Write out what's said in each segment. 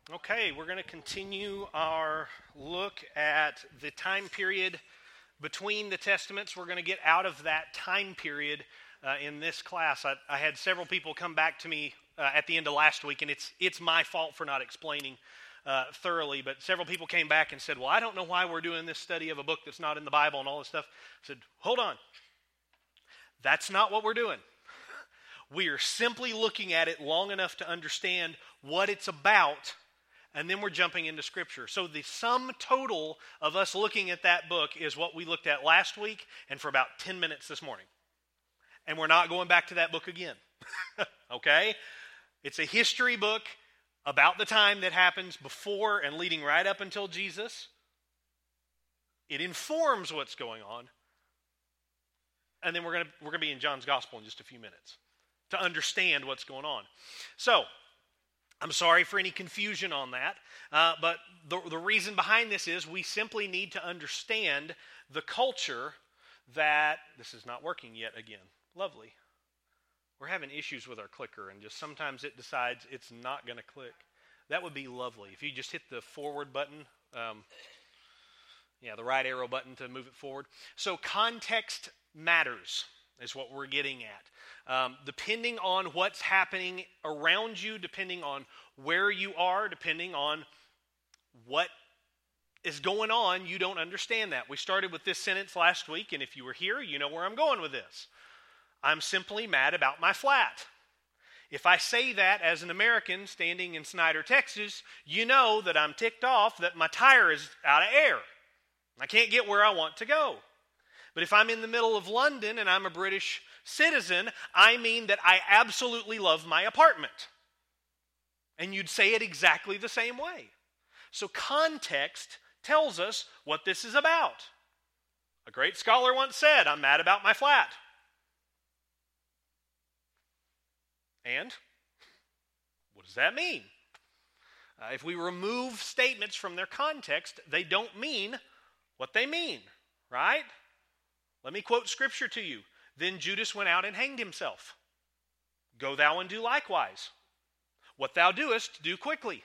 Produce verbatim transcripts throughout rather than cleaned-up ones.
Okay, we're going to continue our look at the time period between the Testaments. We're going to get out of that time period uh, in this class. I, I had several people come back to me uh, at the end of last week, and it's it's my fault for not explaining uh, thoroughly, but several people came back and said, well, I don't know why we're doing this study of a book that's not in the Bible and all this stuff. I said, hold on. That's not what we're doing. We are simply looking at it long enough to understand what it's about, and then we're jumping into Scripture. So the sum total of us looking at that book is what we looked at last week and for about ten minutes this morning. And we're not going back to that book again. Okay? It's a history book about the time that happens before and leading right up until Jesus. It informs what's going on. And then we're going to we're going to be in John's Gospel in just a few minutes to understand what's going on. So, I'm sorry for any confusion on that, uh, but the, the reason behind this is we simply need to understand the culture that, this is not working yet again, lovely. We're having issues with our clicker and just sometimes it decides it's not going to click. That would be lovely. If you just hit the forward button, um, yeah, the right arrow button to move it forward. So context matters is what we're getting at. Um, depending on what's happening around you, depending on where you are, depending on what is going on, you don't understand that. We started with this sentence last week, and if you were here, you know where I'm going with this. I'm simply mad about my flat. If I say that as an American standing in Snyder, Texas, you know that I'm ticked off that my tire is out of air. I can't get where I want to go. But if I'm in the middle of London and I'm a British citizen, I mean that I absolutely love my apartment. And you'd say it exactly the same way. So context tells us what this is about. A great scholar once said, I'm mad about my flat. And what does that mean? Uh, if we remove statements from their context, they don't mean what they mean, right? Let me quote Scripture to you. Then Judas went out and hanged himself. Go thou and do likewise. What thou doest, do quickly.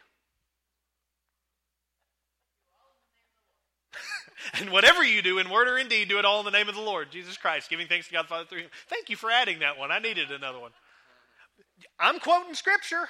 And whatever you do in word or in deed, do it all in the name of the Lord, Jesus Christ, giving thanks to God the Father through him. Thank you for adding that one. I needed another one. I'm quoting Scripture.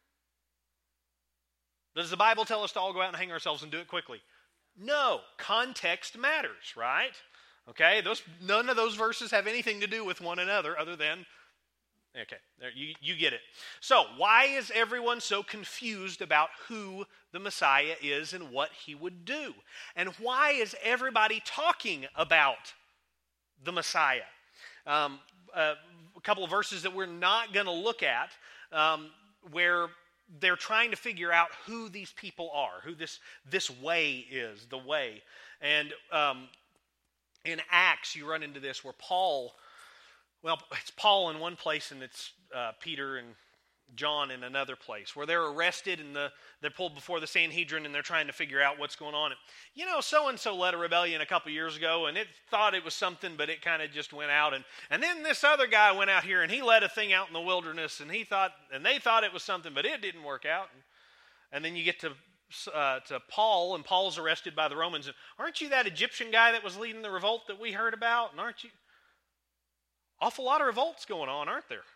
Does the Bible tell us to all go out and hang ourselves and do it quickly? No. Context matters, right? Okay, those none of those verses have anything to do with one another other than, okay, there, you, you get it. So, why is everyone so confused about who the Messiah is and what he would do? And why is everybody talking about the Messiah? Um, uh, a couple of verses that we're not going to look at um, where they're trying to figure out who these people are, who this, this way is, the way. And um in Acts, you run into this where Paul, well, it's Paul in one place and it's uh, Peter and John in another place, where they're arrested and the, they're pulled before the Sanhedrin and they're trying to figure out what's going on. And, you know, so-and-so led a rebellion a couple years ago and it thought it was something, but it kind of just went out. And, and then this other guy went out here and he led a thing out in the wilderness and he thought, and they thought it was something, but it didn't work out. And, and then you get to Uh, to Paul, and Paul's arrested by the Romans. And aren't you that Egyptian guy that was leading the revolt that we heard about? And aren't you? Awful lot of revolts going on, aren't there?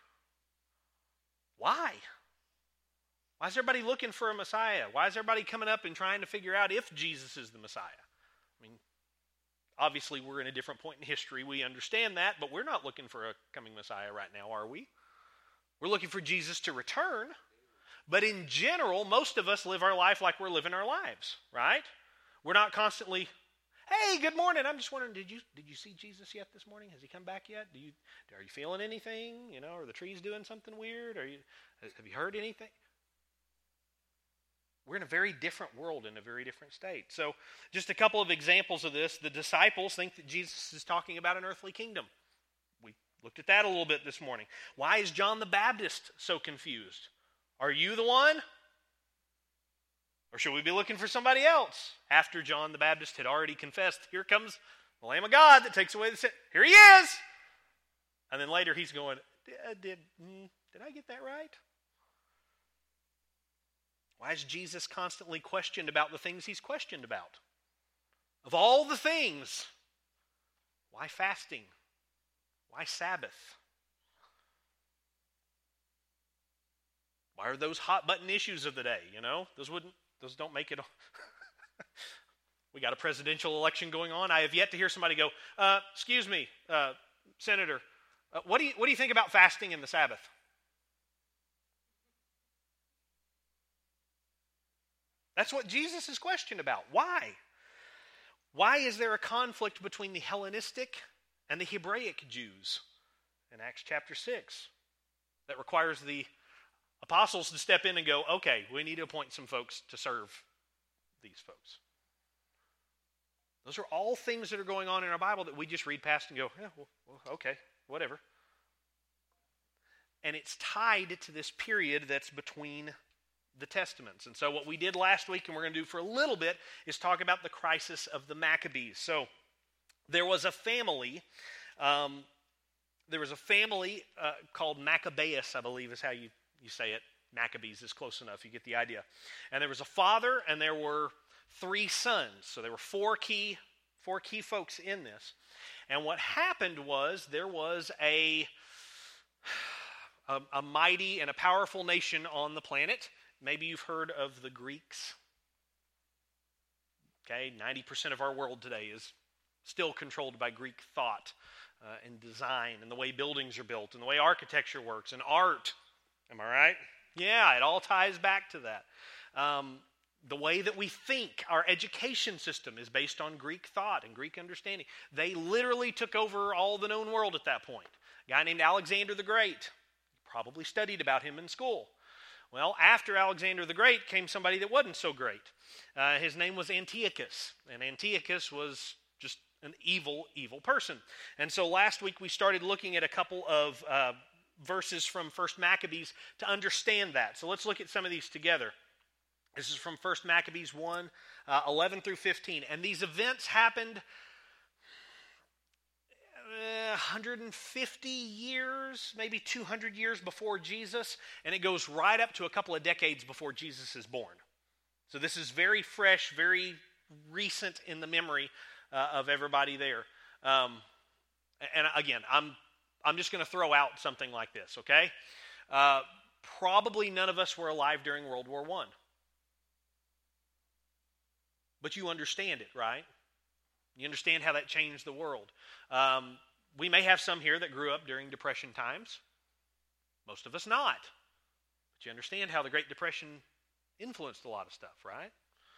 Why? Why is everybody looking for a Messiah? Why is everybody coming up and trying to figure out if Jesus is the Messiah? I mean, obviously we're in a different point in history. We understand that, but we're not looking for a coming Messiah right now, are we? We're looking for Jesus to return. But in general, most of us live our life like we're living our lives, right? We're not constantly, hey, good morning. I'm just wondering, did you did you see Jesus yet this morning? Has he come back yet? Do you are you feeling anything? You know, are the trees doing something weird? Are you have you heard anything? We're in a very different world, in a very different state. So, just a couple of examples of this. The disciples think that Jesus is talking about an earthly kingdom. We looked at that a little bit this morning. Why is John the Baptist so confused? Are you the one? Or should we be looking for somebody else? After John the Baptist had already confessed, here comes the Lamb of God that takes away the sin. Here he is! And then later he's going, did, did, did I get that right? Why is Jesus constantly questioned about the things he's questioned about? Of all the things, why fasting? Why Sabbath? Why are those hot button issues of the day, you know? Those wouldn't, those don't make it. We got a presidential election going on. I have yet to hear somebody go, uh, excuse me, uh, Senator, uh, what do you, what do you think about fasting in the Sabbath? That's what Jesus is questioned about. Why? Why is there a conflict between the Hellenistic and the Hebraic Jews in Acts chapter six that requires the apostles to step in and go, okay, we need to appoint some folks to serve these folks? Those are all things that are going on in our Bible that we just read past and go, yeah, well, okay, whatever. And it's tied to this period that's between the Testaments. And so what we did last week, and we're going to do for a little bit, is talk about the crisis of the Maccabees. So there was a family, um, there was a family uh, called Maccabeus, I believe is how you, you say it. Maccabees is close enough, you get the idea. And there was a father, and there were three sons. So there were four key, four key folks in this. And what happened was there was a, a, a mighty and a powerful nation on the planet. Maybe you've heard of the Greeks. Okay, ninety percent of our world today is still controlled by Greek thought uh, and design and the way buildings are built and the way architecture works and art. Am I right? Yeah, it all ties back to that. Um, the way that we think, our education system is based on Greek thought and Greek understanding. They literally took over all the known world at that point. A guy named Alexander the Great. Probably studied about him in school. Well, after Alexander the Great came somebody that wasn't so great. Uh, his name was Antiochus, and Antiochus was just an evil, evil person. And so last week we started looking at a couple of uh, verses from First Maccabees to understand that. So let's look at some of these together. This is from First Maccabees one, uh, eleven through fifteen. And these events happened one hundred fifty years, maybe two hundred years before Jesus, and it goes right up to a couple of decades before Jesus is born. So this is very fresh, very recent in the memory uh, of everybody there. Um, and again, I'm I'm just going to throw out something like this, okay? Uh, probably none of us were alive during World War One. But you understand it, right? You understand how that changed the world. Um, we may have some here that grew up during Depression times. Most of us not. But you understand how the Great Depression influenced a lot of stuff, right?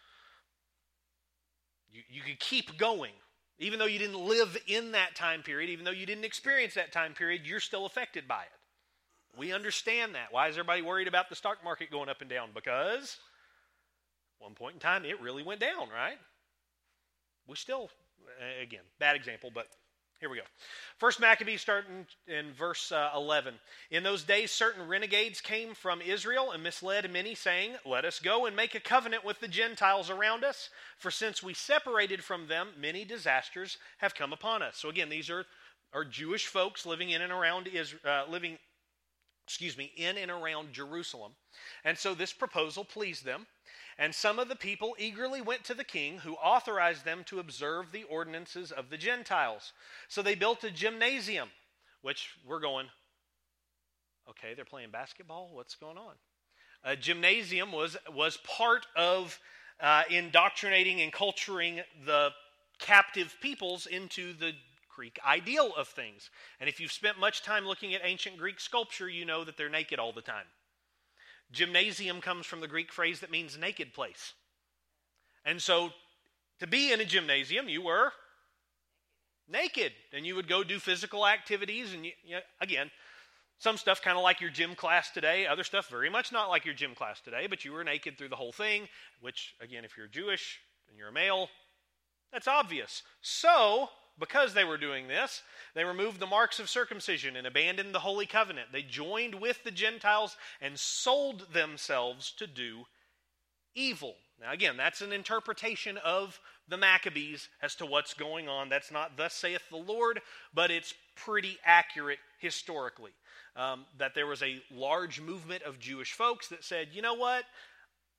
You, you could keep going. Even though you didn't live in that time period, even though you didn't experience that time period, you're still affected by it. We understand that. Why is everybody worried about the stock market going up and down? Because at one point in time, it really went down, right? We still, again, bad example, but here we go. First Maccabees starting in verse uh, eleven. In those days, certain renegades came from Israel and misled many, saying, "Let us go and make a covenant with the Gentiles around us, for since we separated from them, many disasters have come upon us." So again, these are, are Jewish folks living in and around Israel, uh, living, excuse me, in and around Jerusalem. And so this proposal pleased them. And some of the people eagerly went to the king, who authorized them to observe the ordinances of the Gentiles. So they built a gymnasium, which we're going, okay, they're playing basketball? What's going on? A gymnasium was, was part of uh, indoctrinating and culturing the captive peoples into the Greek ideal of things. And if you've spent much time looking at ancient Greek sculpture, you know that they're naked all the time. Gymnasium comes from the Greek phrase that means naked place. And so to be in a gymnasium, you were naked. And you would go do physical activities. And you, you know, again, some stuff kind of like your gym class today. Other stuff very much not like your gym class today. But you were naked through the whole thing. Which, again, if you're Jewish and you're a male, that's obvious. So, because they were doing this, they removed the marks of circumcision and abandoned the Holy Covenant. They joined with the Gentiles and sold themselves to do evil. Now again, that's an interpretation of the Maccabees as to what's going on. That's not "thus saith the Lord," but it's pretty accurate historically. Um, that there was a large movement of Jewish folks that said, you know what?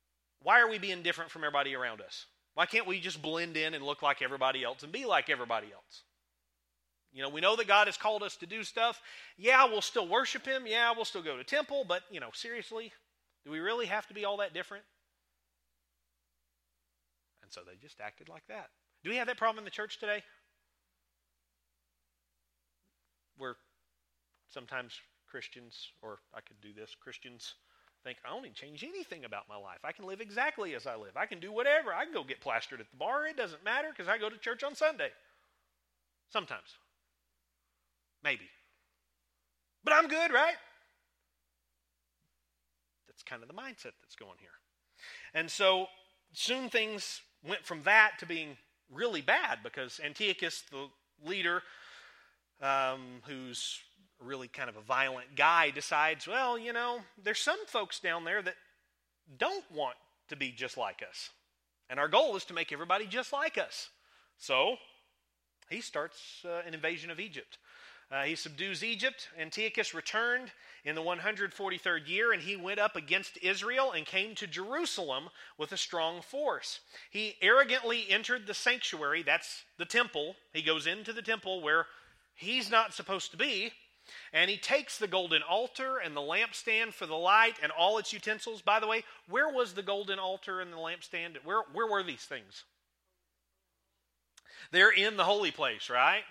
Why are we being different from everybody around us? Why can't we just blend in and look like everybody else and be like everybody else? You know, we know that God has called us to do stuff. Yeah, we'll still worship Him. Yeah, we'll still go to temple. But, you know, seriously, do we really have to be all that different? And so they just acted like that. Do we have that problem in the church today? Where sometimes Christians, or I could do this, Christians think, I don't need to change anything about my life. I can live exactly as I live. I can do whatever. I can go get plastered at the bar. It doesn't matter because I go to church on Sunday. Sometimes. Maybe. But I'm good, right? That's kind of the mindset that's going here. And so soon things went from that to being really bad because Antiochus, the leader, um, who's really kind of a violent guy, decides, well, you know, there's some folks down there that don't want to be just like us. And our goal is to make everybody just like us. So he starts uh, an invasion of Egypt. Uh, he subdues Egypt. Antiochus returned in the one hundred forty-third year, and he went up against Israel and came to Jerusalem with a strong force. He arrogantly entered the sanctuary, that's the temple. He goes into the temple where he's not supposed to be, and he takes the golden altar and the lampstand for the light and all its utensils. By the way, where was the golden altar and the lampstand? Where, where were these things? They're in the holy place, right?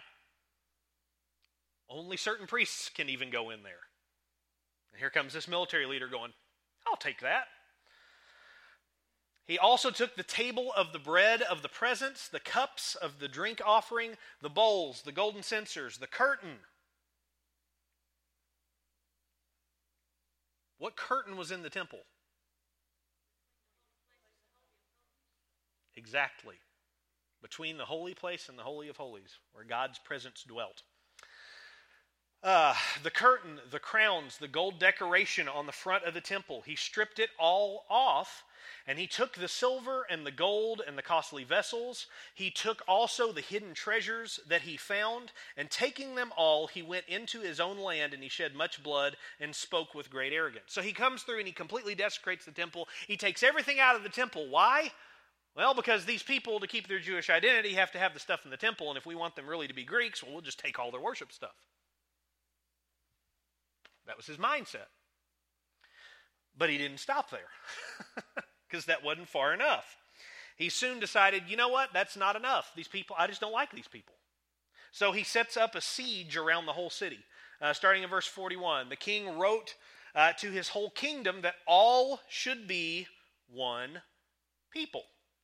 Only certain priests can even go in there. And here comes this military leader going, I'll take that. He also took the table of the bread of the presence, the cups of the drink offering, the bowls, the golden censers, the curtain. What curtain was in the temple? Exactly. Between the holy place and the Holy of Holies, where God's presence dwelt. Uh, the curtain, the crowns, the gold decoration on the front of the temple, he stripped it all off, and he took the silver and the gold and the costly vessels. He took also the hidden treasures that he found, and taking them all, he went into his own land, and he shed much blood and spoke with great arrogance. So he comes through and he completely desecrates the temple. He takes everything out of the temple. Why? Well, because these people, to keep their Jewish identity, have to have the stuff in the temple, and if we want them really to be Greeks, well, we'll just take all their worship stuff. That was his mindset. But he didn't stop there because that wasn't far enough. He soon decided, you know what, that's not enough. These people, I just don't like these people. So he sets up a siege around the whole city. Uh, starting in verse forty-one, the king wrote uh, to his whole kingdom that all should be one people.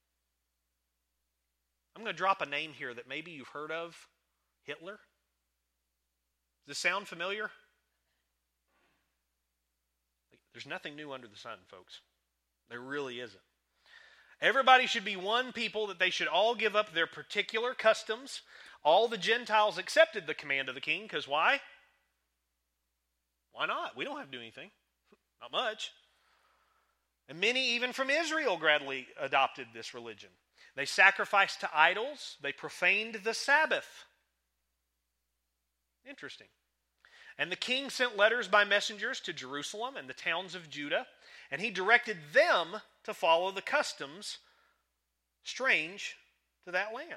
I'm going to drop a name here that maybe you've heard of, Hitler. Does this sound familiar? There's nothing new under the sun, folks. There really isn't. Everybody should be one people, that they should all give up their particular customs. All the Gentiles accepted the command of the king, because why? Why not? We don't have to do anything. Not much. And many, even from Israel, gradually adopted this religion. They sacrificed to idols. They profaned the Sabbath. Interesting. And the king sent letters by messengers to Jerusalem and the towns of Judah, and he directed them to follow the customs strange to that land.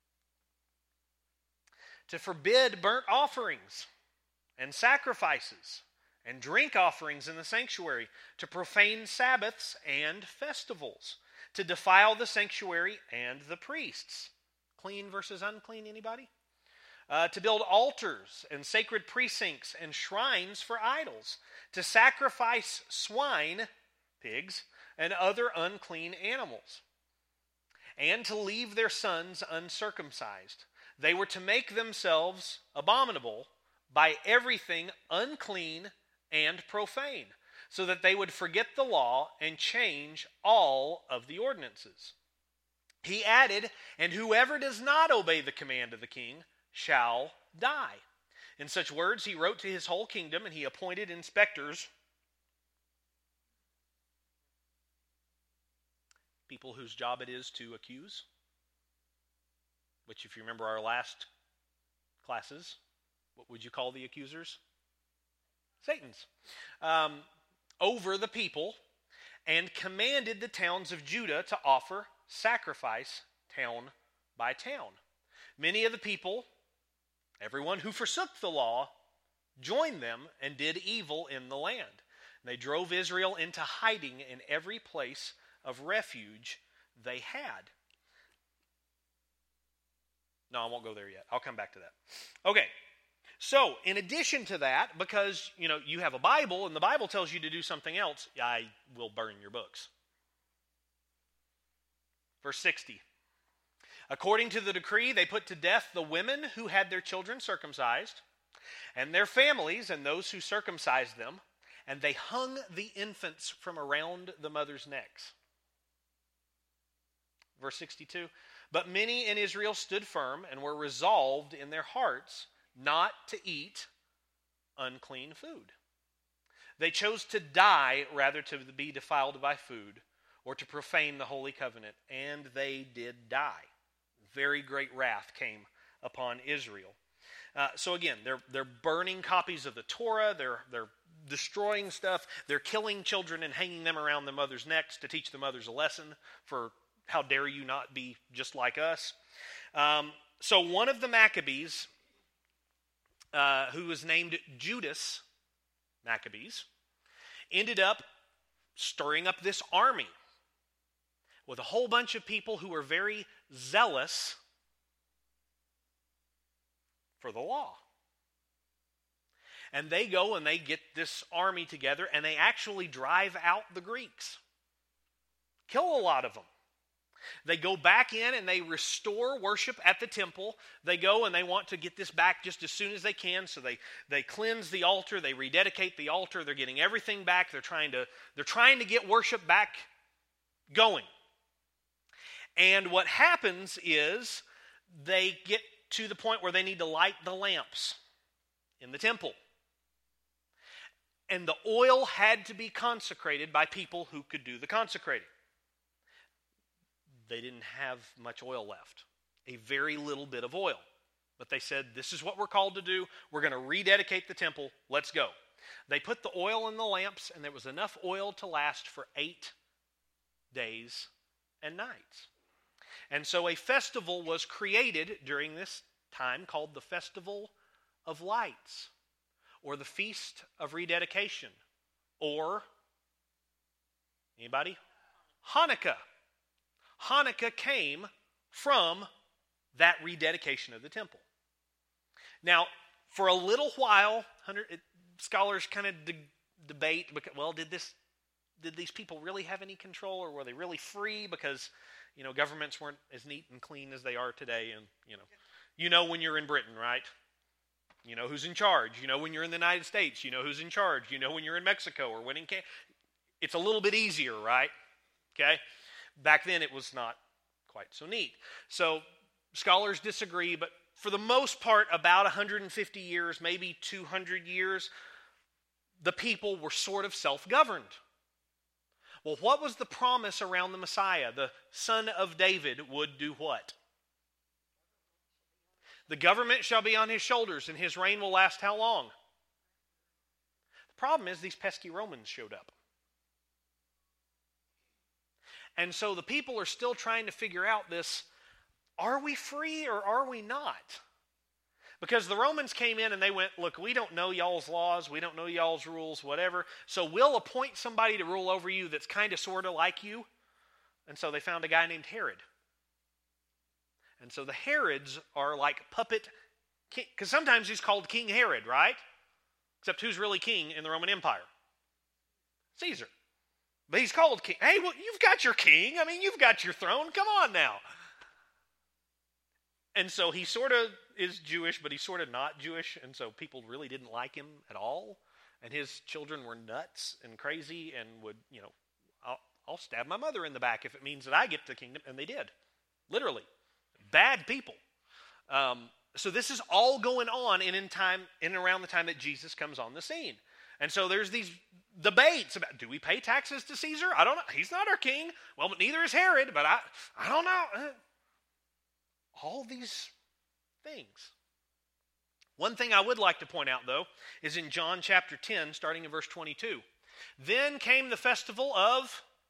To forbid burnt offerings and sacrifices and drink offerings in the sanctuary, to profane Sabbaths and festivals, to defile the sanctuary and the priests. Clean versus unclean, anybody? Uh, to build altars and sacred precincts and shrines for idols, to sacrifice swine, pigs, and other unclean animals, and to leave their sons uncircumcised. They were to make themselves abominable by everything unclean and profane, so that they would forget the law and change all of the ordinances. He added, and whoever does not obey the command of the king shall die. In such words, he wrote to his whole kingdom, and he appointed inspectors, people whose job it is to accuse, which, if you remember our last classes, what would you call the accusers? Satan's. Um, over the people, and commanded the towns of Judah to offer sacrifice town by town. Many of the people, everyone who forsook the law, joined them and did evil in the land. And they drove Israel into hiding in every place of refuge they had. No, I won't go there yet. I'll come back to that. Okay. So, in addition to that, because, you know, you have a Bible and the Bible tells you to do something else, I will burn your books. Verse sixty. According to the decree, they put to death the women who had their children circumcised, and their families and those who circumcised them, and they hung the infants from around the mothers' necks. Verse sixty-two. But many in Israel stood firm and were resolved in their hearts not to eat unclean food. They chose to die rather to be defiled by food or to profane the holy covenant, and they did die. Very great wrath came upon Israel. Uh, so again, they're they're burning copies of the Torah, they're they're destroying stuff, they're killing children and hanging them around the mothers' necks to teach the mothers a lesson for how dare you not be just like us. Um, so one of the Maccabees, Uh, who was named Judas Maccabees, ended up stirring up this army with a whole bunch of people who were very zealous for the law. And they go and they get this army together and they actually drive out the Greeks. Kill a lot of them. They go back in and they restore worship at the temple. They go and they want to get this back just as soon as they can. So they, they cleanse the altar. They rededicate the altar. They're getting everything back. They're trying to, they're trying to get worship back going. And what happens is they get to the point where they need to light the lamps in the temple. And the oil had to be consecrated by people who could do the consecrating. They didn't have much oil left, a very little bit of oil. But they said, this is what we're called to do. We're going to rededicate the temple. Let's go. They put the oil in the lamps, and there was enough oil to last for eight days and nights. And so a festival was created during this time called the Festival of Lights, or the Feast of Rededication, or, anybody? Hanukkah. Hanukkah came from that rededication of the temple. Now, for a little while, it, scholars kind of de- debate, because, well, did this, did these people really have any control, or were they really free? Because, you know, governments weren't as neat and clean as they are today, and, you know, you know when you're in Britain, right? You know who's in charge. You know when you're in the United States, you know who's in charge. You know when you're in Mexico or when in Canada. It's a little bit easier, right? Okay? Back then, it was not quite so neat. So, scholars disagree, but for the most part, about one hundred fifty years, maybe two hundred years, the people were sort of self-governed. Well, what was the promise around the Messiah? The son of David would do what? The government shall be on his shoulders, and his reign will last how long? The problem is these pesky Romans showed up. And so the people are still trying to figure out this, are we free or are we not? Because the Romans came in and they went, look, we don't know y'all's laws, we don't know y'all's rules, whatever, so we'll appoint somebody to rule over you that's kind of sort of like you. And so they found a guy named Herod. And so the Herods are like puppet king, because sometimes he's called King Herod, right? Except who's really king in the Roman Empire? Caesar. But he's called king. Hey, well, you've got your king. I mean, you've got your throne. Come on now. And so he sort of is Jewish, but he's sort of not Jewish. And so people really didn't like him at all. And his children were nuts and crazy and would, you know, I'll, I'll stab my mother in the back if it means that I get the kingdom. And they did. Literally. Bad people. Um, so this is all going on in, in time, in and around the time that Jesus comes on the scene. And so there's these debates about, do we pay taxes to Caesar? I don't know. He's not our king. Well, but neither is Herod, but I, I don't know. All these things. One thing I would like to point out, though, is in John chapter ten, starting in verse twenty-two. Then came the festival of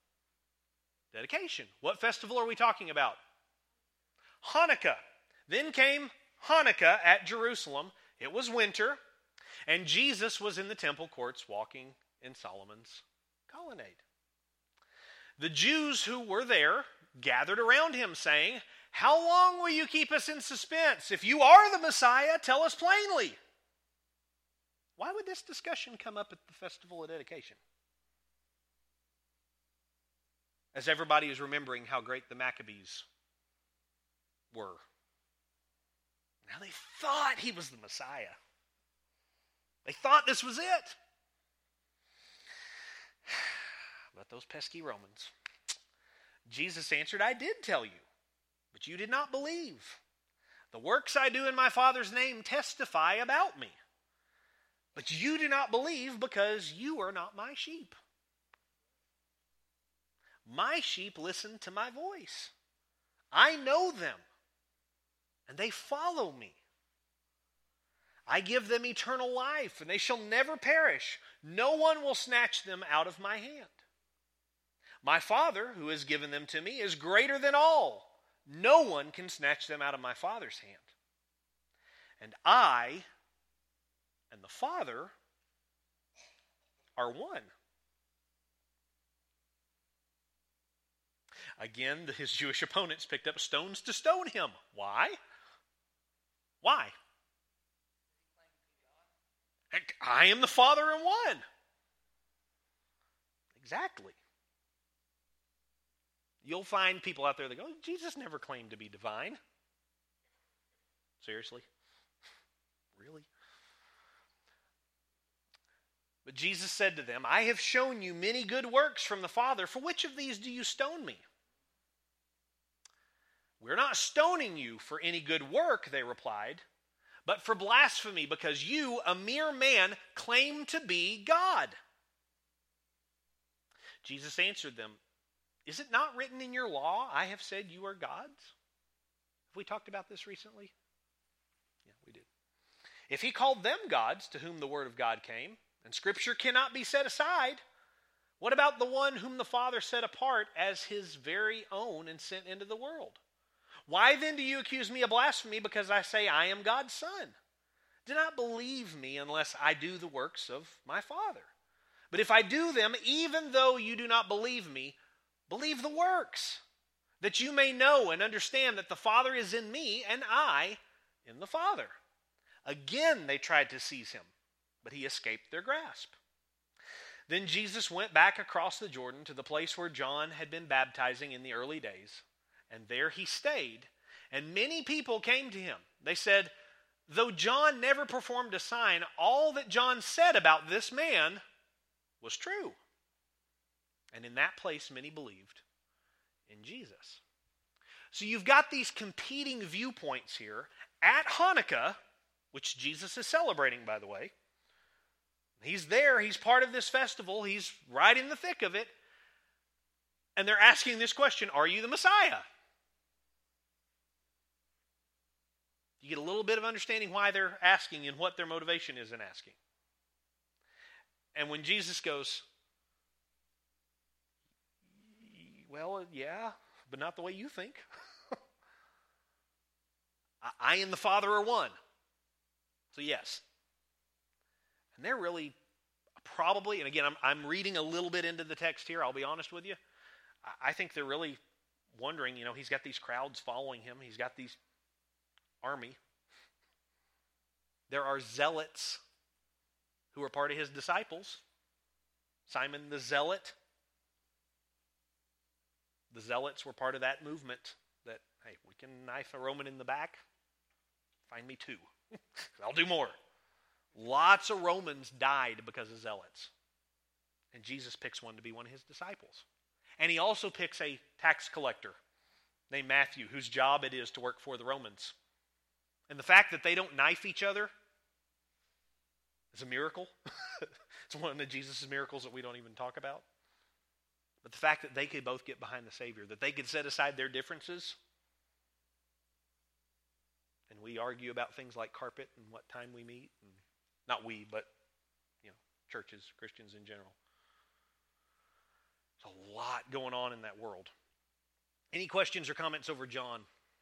Dedication. What festival are we talking about? Hanukkah. Then came Hanukkah at Jerusalem. It was winter, and Jesus was in the temple courts walking in Solomon's colonnade. The Jews who were there gathered around him, saying, "How long will you keep us in suspense? If you are the Messiah, tell us plainly." Why would this discussion come up at the festival of dedication? As everybody is remembering how great the Maccabees were. Now they thought he was the Messiah. They thought this was it. But those pesky Romans. Jesus answered, "I did tell you, but you did not believe. The works I do in my Father's name testify about me. But you do not believe because you are not my sheep. My sheep listen to my voice. I know them, and they follow me. I give them eternal life, and they shall never perish. No one will snatch them out of my hand. My Father, who has given them to me, is greater than all. No one can snatch them out of my Father's hand. And I and the Father are one." Again, his Jewish opponents picked up stones to stone him. Why? Why? I am the Father and one. Exactly. You'll find people out there that go, Jesus never claimed to be divine. Seriously? Really? But Jesus said to them, "I have shown you many good works from the Father. For which of these do you stone me?" "We're not stoning you for any good work," they replied, "but for blasphemy, because you, a mere man, claim to be God." Jesus answered them, "Is it not written in your law, I have said you are gods?" Have we talked about this recently? Yeah, we did. If he called them gods, to whom the word of God came, and Scripture cannot be set aside, what about the one whom the Father set apart as his very own and sent into the world? Why then do you accuse me of blasphemy because I say I am God's Son? Do not believe me unless I do the works of my Father. But if I do them, even though you do not believe me, believe the works, that you may know and understand that the Father is in me and I in the Father. Again they tried to seize him, but he escaped their grasp. Then Jesus went back across the Jordan to the place where John had been baptizing in the early days, and there he stayed, and many people came to him. They said, "Though John never performed a sign, all that John said about this man was true." And in that place many believed in Jesus. So you've got these competing viewpoints here at Hanukkah, which Jesus is celebrating, by the way. He's there, he's part of this festival, he's right in the thick of it. And they're asking this question, are you the Messiah? You get a little bit of understanding why they're asking and what their motivation is in asking. And when Jesus goes, well, yeah, but not the way you think. I and the Father are one. So yes. And they're really probably, and again, I'm, I'm reading a little bit into the text here, I'll be honest with you. I, I think they're really wondering, you know, he's got these crowds following him. He's got these army. There are zealots who are part of his disciples. Simon the Zealot. The Zealots were part of that movement that, hey, we can knife a Roman in the back. Find me two. I'll do more. Lots of Romans died because of zealots. And Jesus picks one to be one of his disciples. And he also picks a tax collector named Matthew, whose job it is to work for the Romans. And the fact that they don't knife each other is a miracle. It's one of Jesus' miracles that we don't even talk about. But the fact that they could both get behind the Savior, that they could set aside their differences, and we argue about things like carpet and what time we meet, and not we, but you know, churches, Christians in general. There's a lot going on in that world. Any questions or comments over John?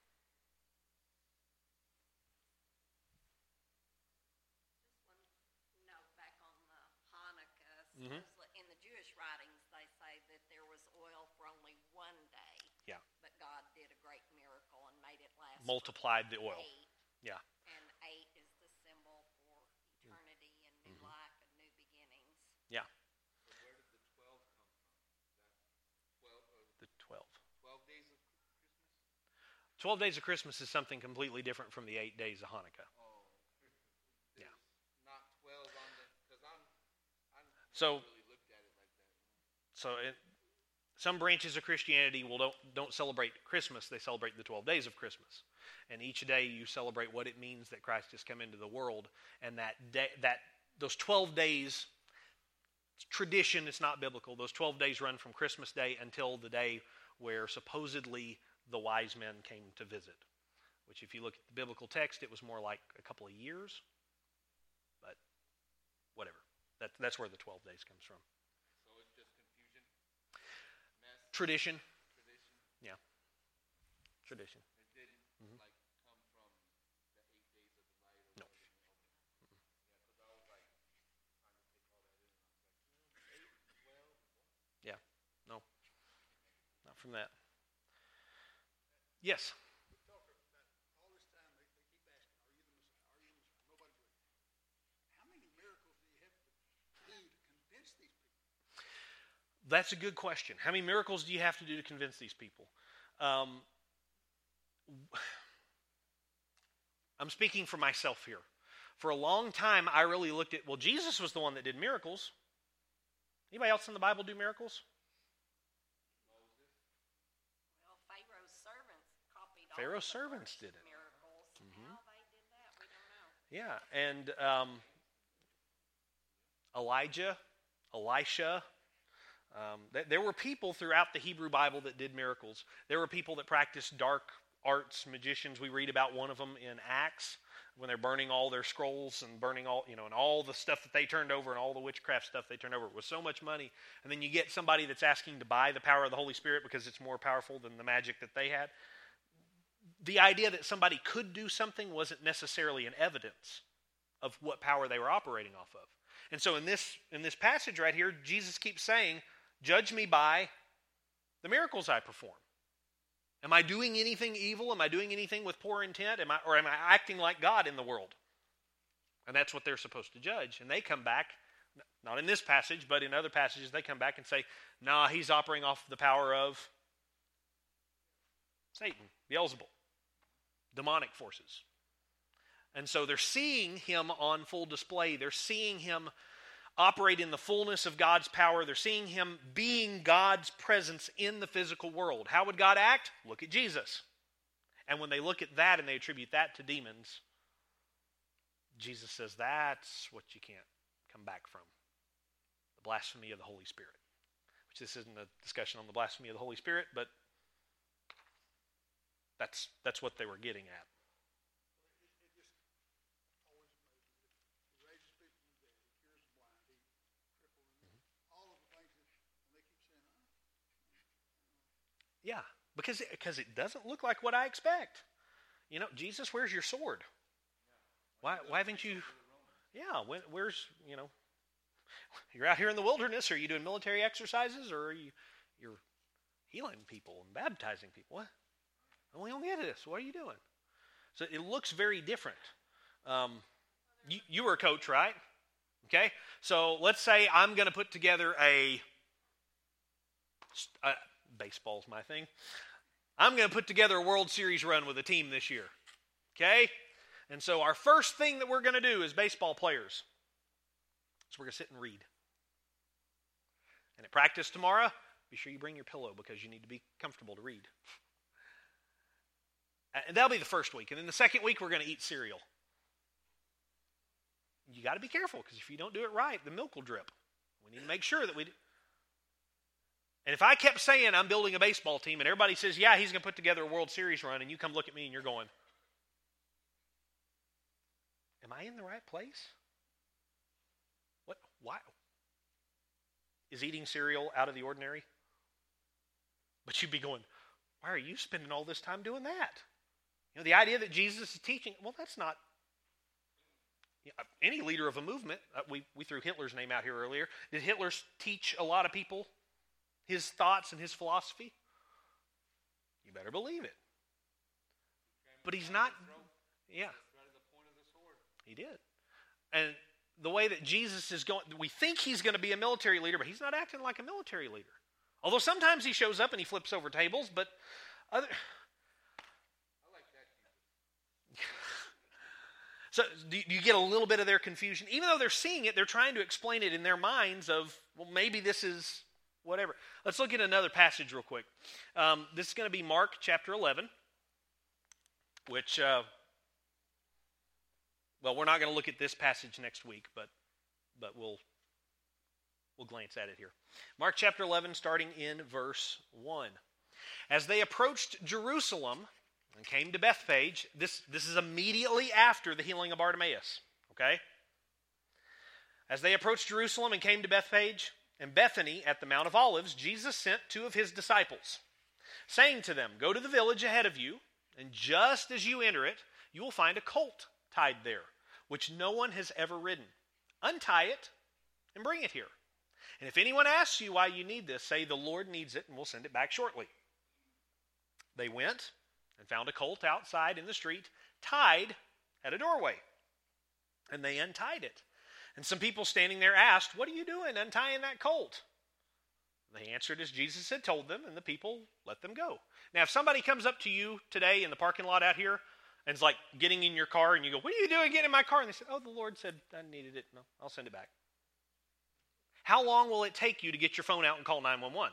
Mm-hmm. In the Jewish writings, they say that there was oil for only one day. Yeah. But God did a great miracle and made it last. Multiplied the oil. Eight. Yeah. And eight is the symbol for eternity and new mm-hmm. life and new beginnings. Yeah. So where did the twelve come from? That twelve. Uh, the twelve. Twelve days of Christmas. Twelve days of Christmas is something completely different from the eight days of Hanukkah. Oh. Yeah. Not twelve on the because I'm. So, really looked at it like that. So, it, some branches of Christianity will don't don't celebrate Christmas; they celebrate the twelve days of Christmas, and each day you celebrate what it means that Christ has come into the world, and that day, that those twelve days. Tradition, it's not biblical. Those twelve days run from Christmas Day until the day where supposedly the wise men came to visit. Which, if you look at the biblical text, it was more like a couple of years, but whatever. That, that's where the twelve days comes from. So it's just confusion? Mess? Tradition. Tradition? Yeah. Tradition. It didn't mm-hmm. like come from the eight days of the night? Or no. Okay. Mm-hmm. Yeah, because I was like trying to take all that in. I was like, eight, twelve? Yeah. No. Not from that. Yes. That's a good question. How many miracles do you have to do to convince these people? Um, I'm speaking for myself here. For a long time, I really looked at, well, Jesus was the one that did miracles. Anybody else in the Bible do miracles? Well, Pharaoh's servants copied all Pharaoh's of the servants first did it. miracles. Mm-hmm. How they did that, we don't know. Yeah, and um, Elijah, Elisha. Um, th- there were people throughout the Hebrew Bible that did miracles. There were people that practiced dark arts, magicians. We read about one of them in Acts when they're burning all their scrolls and burning all, you know, and all the stuff that they turned over and all the witchcraft stuff they turned over. It was so much money. And then you get somebody that's asking to buy the power of the Holy Spirit because it's more powerful than the magic that they had. The idea that somebody could do something wasn't necessarily an evidence of what power they were operating off of. And so in this in this passage right here, Jesus keeps saying, judge me by the miracles I perform. Am I doing anything evil? Am I doing anything with poor intent? Am I, or am I acting like God in the world? And that's what they're supposed to judge. And they come back, not in this passage, but in other passages, they come back and say, nah, he's operating off the power of Satan, Beelzebul, demonic forces. And so they're seeing him on full display. They're seeing him operate in the fullness of God's power. They're seeing him being God's presence in the physical world. How would God act? Look at Jesus. And when they look at that and they attribute that to demons, Jesus says that's what you can't come back from. The blasphemy of the Holy Spirit. Which this isn't a discussion on the blasphemy of the Holy Spirit, but that's that's what they were getting at. Yeah, because it, because it doesn't look like what I expect. You know, Jesus, where's your sword? Why why haven't you? Yeah, when, where's, you know, you're out here in the wilderness. Are you doing military exercises, or are you you're healing people and baptizing people? What? We don't get this. What are you doing? So it looks very different. Um, you, you were a coach, right? Okay, so let's say I'm going to put together a. a Baseball's my thing. I'm going to put together a World Series run with a team this year. Okay? And so our first thing that we're going to do as baseball players is we're going to sit and read. And at practice tomorrow, be sure you bring your pillow because you need to be comfortable to read. And that'll be the first week. And then the second week, we're going to eat cereal. You got to be careful because if you don't do it right, the milk will drip. We need to make sure that we do. And if I kept saying I'm building a baseball team and everybody says, yeah, he's going to put together a World Series run, and you come look at me and you're going, am I in the right place? What? Why? Is eating cereal out of the ordinary? But you'd be going, why are you spending all this time doing that? You know, the idea that Jesus is teaching, well, that's not you know, any leader of a movement. Uh, we, we threw Hitler's name out here earlier. Did Hitler teach a lot of people his thoughts and his philosophy? You better believe it. But he's not, yeah. He did. And the way that Jesus is going, we think he's going to be a military leader, but he's not acting like a military leader. Although sometimes he shows up and he flips over tables, but other... I like that. So do you get a little bit of their confusion? Even though they're seeing it, they're trying to explain it in their minds of, well, maybe this is whatever. Let's look at another passage real quick. Um, this is going to be Mark chapter eleven, which, uh, well, we're not going to look at this passage next week, but but we'll we'll glance at it here. Mark chapter eleven, starting in verse one. As they approached Jerusalem and came to Bethphage, this, this is immediately after the healing of Bartimaeus, okay? As they approached Jerusalem and came to Bethphage and Bethany at the Mount of Olives, Jesus sent two of his disciples, saying to them, "Go to the village ahead of you, and just as you enter it, you will find a colt tied there, which no one has ever ridden. Untie it and bring it here. And if anyone asks you why you need this, say, 'The Lord needs it, and we'll send it back shortly.'" They went and found a colt outside in the street, tied at a doorway. And they untied it. And some people standing there asked, "What are you doing untying that colt?" They answered as Jesus had told them, and the people let them go. Now, if somebody comes up to you today in the parking lot out here and is like getting in your car, and you go, "What are you doing getting in my car?" And they say, "Oh, the Lord said I needed it. No, I'll send it back." How long will it take you to get your phone out and call nine one one?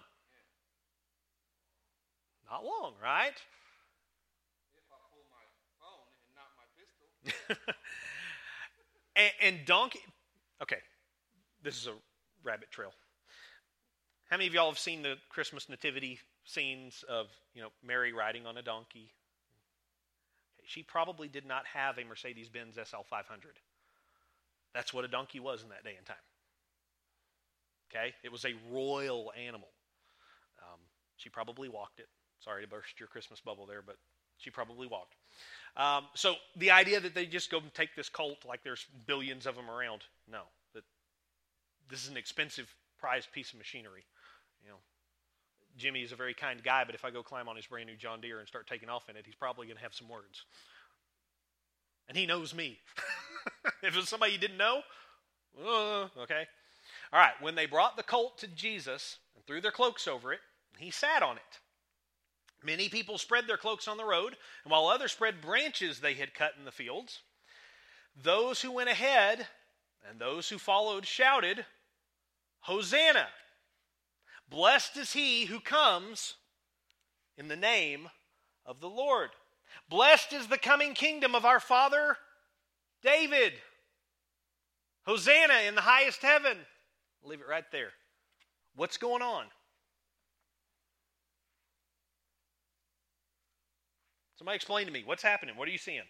Not long, right? If I pull my phone and not my pistol. and, and donkey, okay, this is a rabbit trail. How many of y'all have seen the Christmas nativity scenes of, you know, Mary riding on a donkey? Okay, she probably did not have a Mercedes-Benz S L five hundred. That's what a donkey was in that day and time. Okay, it was a royal animal. Um, she probably walked it. Sorry to burst your Christmas bubble there, but she probably walked. Um, so the idea that they just go and take this colt like there's billions of them around, no. That this is an expensive, prized piece of machinery. You know, Jimmy is a very kind guy, but if I go climb on his brand new John Deere and start taking off in it, he's probably going to have some words. And he knows me. If it's somebody you didn't know, uh, okay. All right, when they brought the colt to Jesus and threw their cloaks over it, he sat on it. Many people spread their cloaks on the road, and while others spread branches they had cut in the fields. Those who went ahead and those who followed shouted, "Hosanna! Blessed is he who comes in the name of the Lord. Blessed is the coming kingdom of our father David. Hosanna in the highest heaven." I'll leave it right there. What's going on? Somebody explain to me. What's happening? What are you seeing?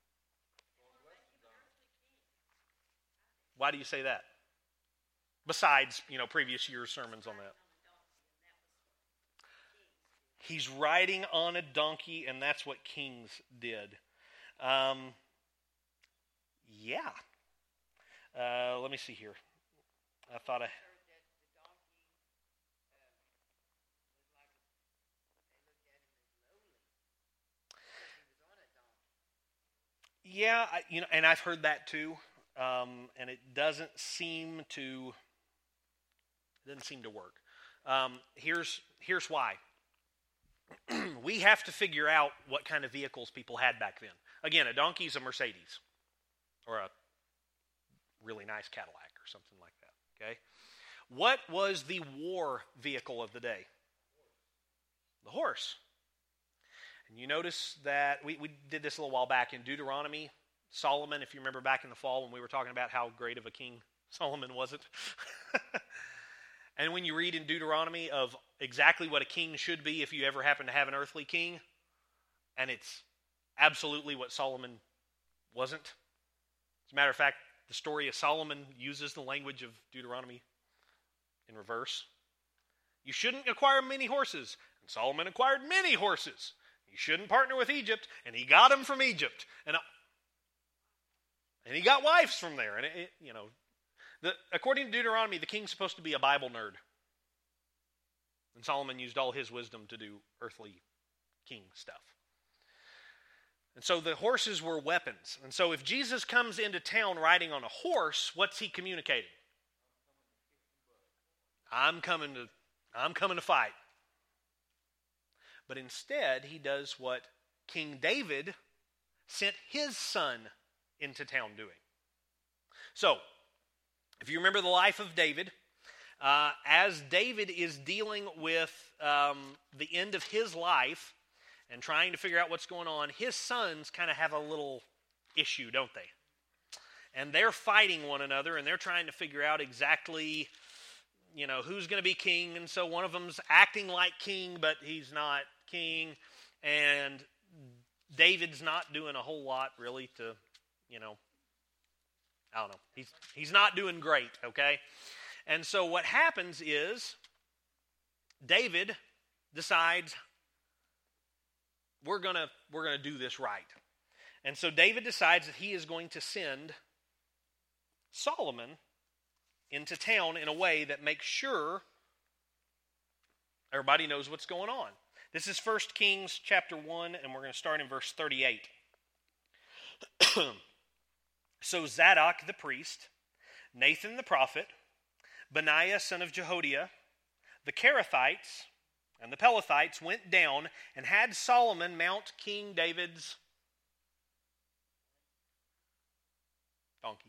Why do you say that? Besides, you know, previous year's sermons on that. He's riding on a donkey, and that's what kings did. Um, yeah. Uh, let me see here. I thought I... Yeah, I, you know, and I've heard that too, um, and it doesn't seem to it doesn't seem to work. Um, here's here's why. We have to figure out what kind of vehicles people had back then. Again, a donkey's a Mercedes, or a really nice Cadillac, or something like that. Okay, what was the war vehicle of the day? The horse. And you notice that we, we did this a little while back in Deuteronomy. Solomon, if you remember back in the fall when we were talking about how great of a king Solomon wasn't. And when you read in Deuteronomy of exactly what a king should be if you ever happen to have an earthly king, and it's absolutely what Solomon wasn't. As a matter of fact, the story of Solomon uses the language of Deuteronomy in reverse. You shouldn't acquire many horses. And Solomon acquired many horses. He shouldn't partner with Egypt, and he got them from Egypt. And, and he got wives from there. And, it, it, you know, the, according to Deuteronomy, the king's supposed to be a Bible nerd. And Solomon used all his wisdom to do earthly king stuff. And so the horses were weapons. And so if Jesus comes into town riding on a horse, what's he communicating? I'm coming to, I'm coming to fight. But instead, he does what King David sent his son into town doing. So, if you remember the life of David, uh, as David is dealing with um, the end of his life and trying to figure out what's going on, his sons kind of have a little issue, don't they? And they're fighting one another, and they're trying to figure out exactly, you know, who's going to be king. And so one of them's acting like king, but he's not king. And David's not doing a whole lot, really, to, you know, I don't know. He's, he's not doing great, okay? And so what happens is David decides, we're going to we're going to do this right. And so David decides that he is going to send Solomon into town in a way that makes sure everybody knows what's going on. This is First Kings chapter one, and we're going to start in verse thirty-eight. So Zadok the priest, Nathan the prophet, Benaiah son of Jehoiada, the Kerethites, and the Pelethites went down and had Solomon mount King David's donkey.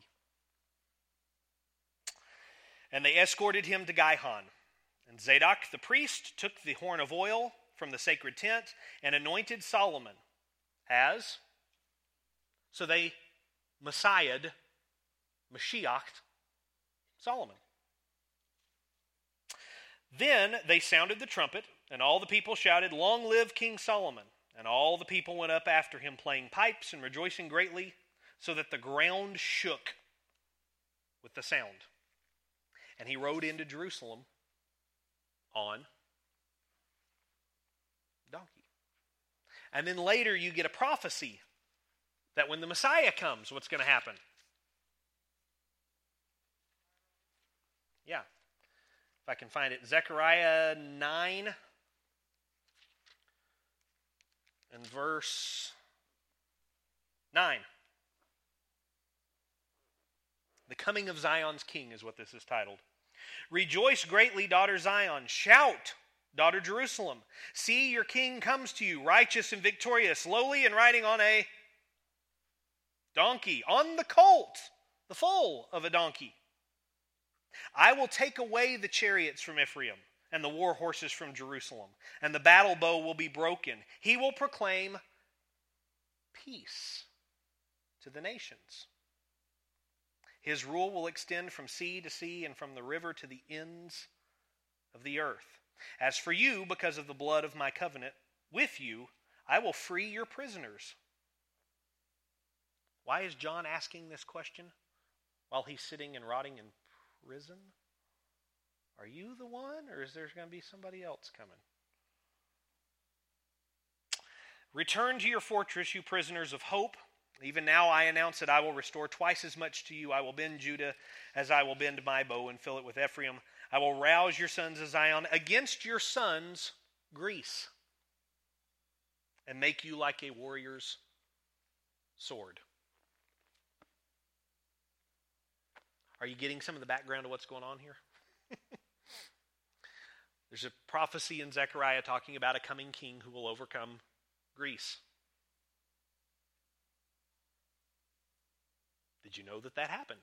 And they escorted him to Gihon. And Zadok the priest took the horn of oil from the sacred tent and anointed Solomon as, so they Messiahed, Mashiached Solomon. Then they sounded the trumpet, and all the people shouted, "Long live King Solomon!" And all the people went up after him, playing pipes and rejoicing greatly, so that the ground shook with the sound. And he rode into Jerusalem on a donkey. And then later you get a prophecy that when the Messiah comes, what's going to happen? Yeah. If I can find it. Zechariah nine and verse nine. The coming of Zion's king is what this is titled. Rejoice greatly, daughter Zion. Shout, daughter Jerusalem. See, your king comes to you, righteous and victorious, lowly and riding on a donkey, on the colt, the foal of a donkey. I will take away the chariots from Ephraim and the war horses from Jerusalem, and the battle bow will be broken. He will proclaim peace to the nations. His rule will extend from sea to sea and from the river to the ends of the earth. As for you, because of the blood of my covenant with you, I will free your prisoners. Why is John asking this question while he's sitting and rotting in prison? Are you the one, or is there going to be somebody else coming? Return to your fortress, you prisoners of hope. Even now I announce that I will restore twice as much to you. I will bend Judah as I will bend my bow and fill it with Ephraim. I will rouse your sons of Zion against your sons, Greece, and make you like a warrior's sword. Are you getting some of the background of what's going on here? There's a prophecy in Zechariah talking about a coming king who will overcome Greece. Did you know that that happened?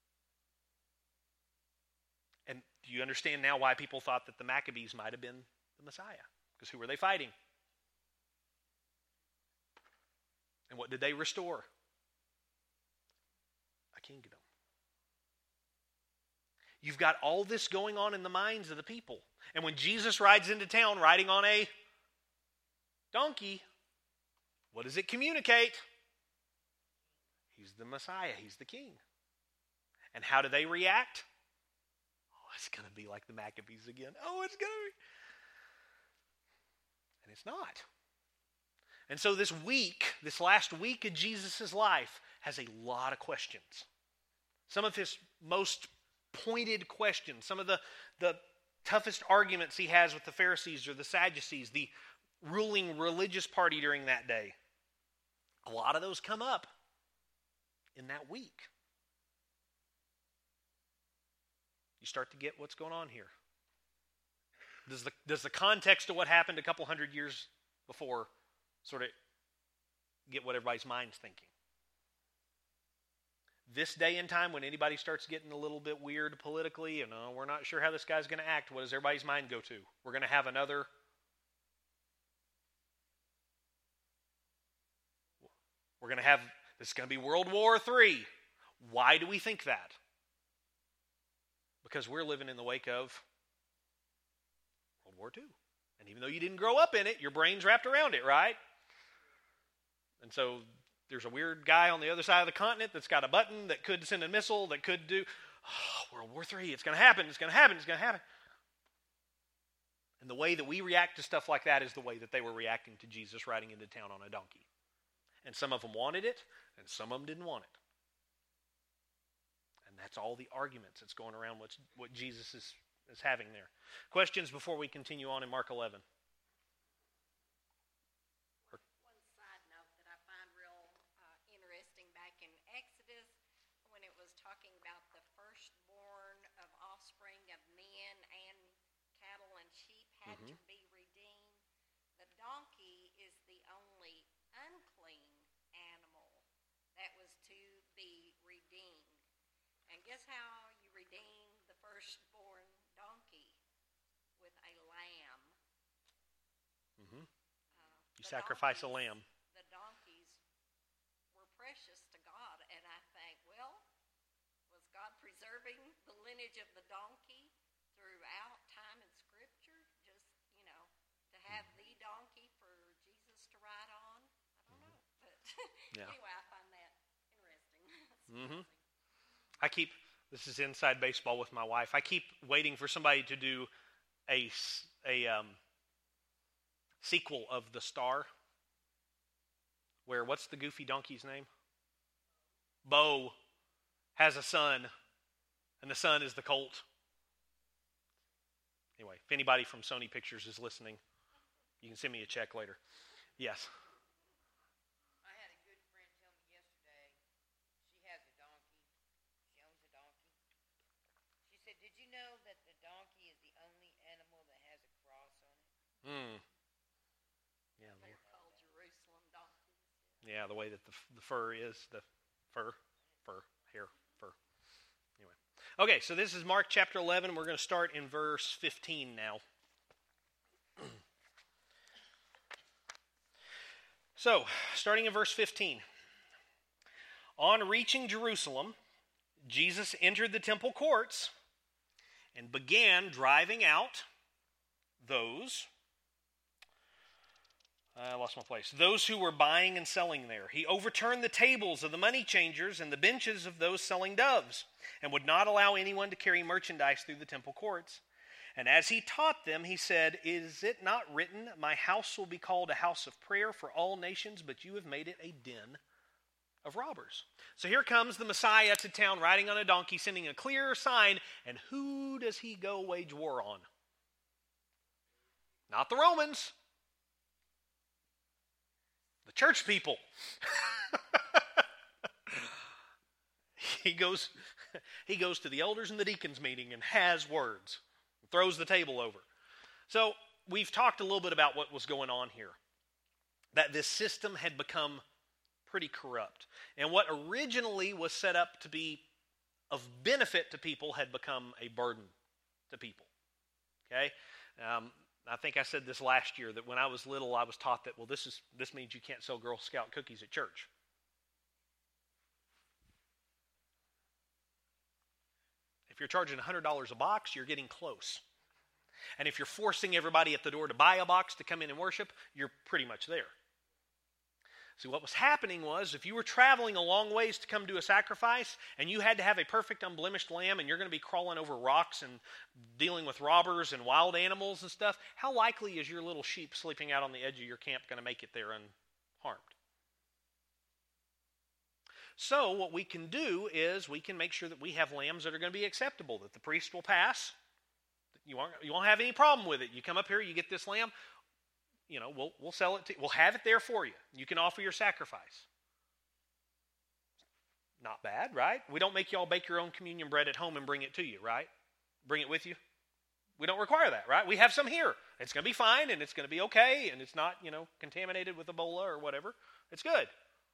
And do you understand now why people thought that the Maccabees might have been the Messiah? Because who were they fighting? And what did they restore? A kingdom. You've got all this going on in the minds of the people. And when Jesus rides into town riding on a donkey, what does it communicate? He's the Messiah. He's the king. And how do they react? Oh, it's going to be like the Maccabees again. Oh, it's going to be. And it's not. And so this week, this last week of Jesus' life, has a lot of questions. Some of his most pointed questions, some of the, the toughest arguments he has with the Pharisees or the Sadducees, the ruling religious party during that day. A lot of those come up in that week. You start to get what's going on here. Does the, does the context of what happened a couple hundred years before sort of get what everybody's mind's thinking? This day and time, when anybody starts getting a little bit weird politically, you know, we're not sure how this guy's going to act, what does everybody's mind go to? We're going to have another... We're going to have... This is going to be World War Three. Why do we think that? Because we're living in the wake of World War Two. And even though you didn't grow up in it, your brain's wrapped around it, right? And so there's a weird guy on the other side of the continent that's got a button that could send a missile, that could do, oh, World War Three, it's going to happen, it's going to happen, it's going to happen. And the way that we react to stuff like that is the way that they were reacting to Jesus riding into town on a donkey. And some of them wanted it, and some of them didn't want it. And that's all the arguments that's going around what's, what Jesus is, is having there. Questions before we continue on in Mark eleven? One side note that I find real uh, interesting, back in Exodus, when it was talking about the firstborn of offspring of men and cattle and sheep had Mhm. to be redeemed, the donkey is the only unclean animal that was to be redeemed. And guess how you redeem the firstborn donkey? With a lamb. Mm-hmm. Uh, You the sacrifice a donkeys- lamb. The donkeys were precious to God, and I think, well, was God preserving the lineage of the donkey throughout time in Scripture? Just, you know, to have the donkey for Jesus to ride on? I don't know. But Yeah. anyway, I find that interesting. Mm-hmm. I keep, this is inside baseball with my wife, I keep waiting for somebody to do a, a um, sequel of The Star, where, what's the goofy donkey's name? Bo has a son, and the son is the colt. Anyway, if anybody from Sony Pictures is listening, you can send me a check later. Yes. I had a good friend tell me yesterday, she has a donkey, she owns a donkey. She said, did you know that the donkey is the only animal that has a cross on it? Hmm. Yeah. They're called Jerusalem donkeys. Yeah, the way that the, the fur is, the fur, fur, hair, fur. Anyway. Okay, so this is Mark chapter eleven. We're going to start in verse fifteen now. So, starting in verse fifteen. On reaching Jerusalem, Jesus entered the temple courts and began driving out those... I lost my place. Those who were buying and selling there. He overturned the tables of the money changers and the benches of those selling doves, and would not allow anyone to carry merchandise through the temple courts. And as he taught them, he said, is it not written, my house will be called a house of prayer for all nations, but you have made it a den of robbers. So here comes the Messiah to town riding on a donkey, sending a clear sign, and who does he go wage war on? Not the Romans. The church people. he goes he goes to the elders and the deacons meeting and has words. Throws the table over. So we've talked a little bit about what was going on here. That this system had become pretty corrupt. And what originally was set up to be of benefit to people had become a burden to people. Okay? Um, I think I said this last year, that when I was little, I was taught that, well, this is this means you can't sell Girl Scout cookies at church. If you're charging one hundred dollars a box, you're getting close. And if you're forcing everybody at the door to buy a box to come in and worship, you're pretty much there. See, what was happening was if you were traveling a long ways to come do a sacrifice and you had to have a perfect unblemished lamb and you're going to be crawling over rocks and dealing with robbers and wild animals and stuff, how likely is your little sheep sleeping out on the edge of your camp going to make it there unharmed? So what we can do is we can make sure that we have lambs that are going to be acceptable, that the priest will pass. You won't, you won't have any problem with it. You come up here, you get this lamb. You know, we'll we'll sell it to, we'll have it there for you. You can offer your sacrifice. Not bad, right? We don't make you all bake your own communion bread at home and bring it to you, right? Bring it with you. We don't require that, right? We have some here. It's going to be fine and it's going to be okay and it's not, you know, contaminated with Ebola or whatever. It's good.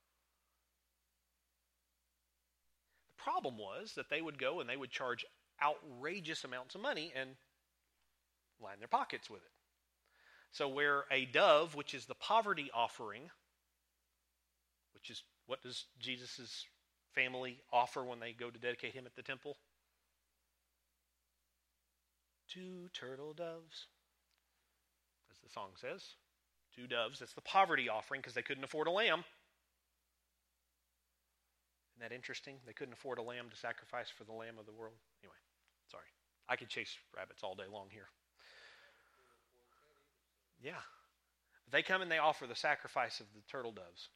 The problem was that they would go and they would charge outrageous amounts of money and line their pockets with it. So where a dove, which is the poverty offering, which is what does Jesus' family offer when they go to dedicate him at the temple? Two turtle doves, as the song says. Two doves. That's the poverty offering because they couldn't afford a lamb. Isn't that interesting? They couldn't afford a lamb to sacrifice for the lamb of the world. Anyway, sorry. I could chase rabbits all day long here. Yeah. They come and they offer the sacrifice of the turtle doves.